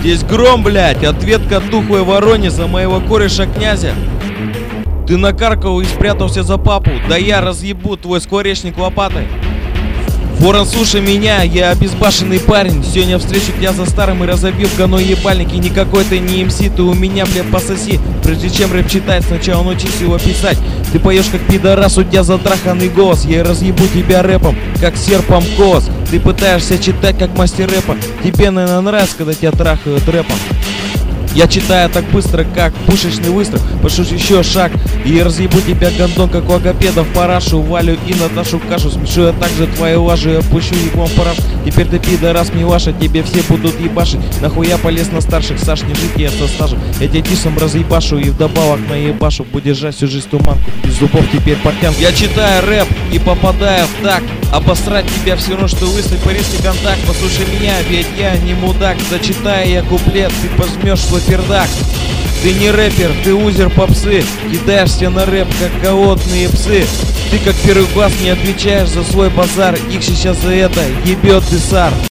Здесь гром, блядь, ответка тухлой вороне за моего кореша князя. Ты накаркал и спрятался за папу, да я разъебу твой скворечник лопатой. Ворон, слушай меня, я обезбашенный парень. Сегодня встречу тебя за старым и разобью в говно ебальник. И никакой ты не МС, ты у меня, блядь, пососи. Прежде чем рэп читать, сначала научись его писать. Ты поешь как пидорас, у тебя затраханный голос. Я разъебу тебя рэпом, как серпом колос. Ты пытаешься читать как мастер рэпа. Тебе, наверное, нравится, когда тебя трахают рэпом. Я читаю так быстро, как пушечный выстрел. Пошлю еще шаг и разъебу тебя, гондон, как логопедов парашу. Валю и Наташу в кашу. Смешу я также твои лажи, я пущу еблом параш. Теперь ты пидорас, милаша, тебе все будут ебашить. Нахуй я полез на старших, Саш, не жить я со стажем. Я тебя дисом разъебашу и вдобавок наебашу. Будь держать всю жизнь туманку, без зубов теперь портянку. Я читаю рэп и попадаю в такт. Обосрать тебя все равно, что выслать парижский контакт. Послушай меня, ведь я не мудак. Зачитая я куплет, ты пожмешь свой пердак. Ты не рэпер, ты узер попсы. Кидаешься на рэп, как голодные псы. Ты как первый класс не отвечаешь за свой базар. Их сейчас за это ебет ты сар.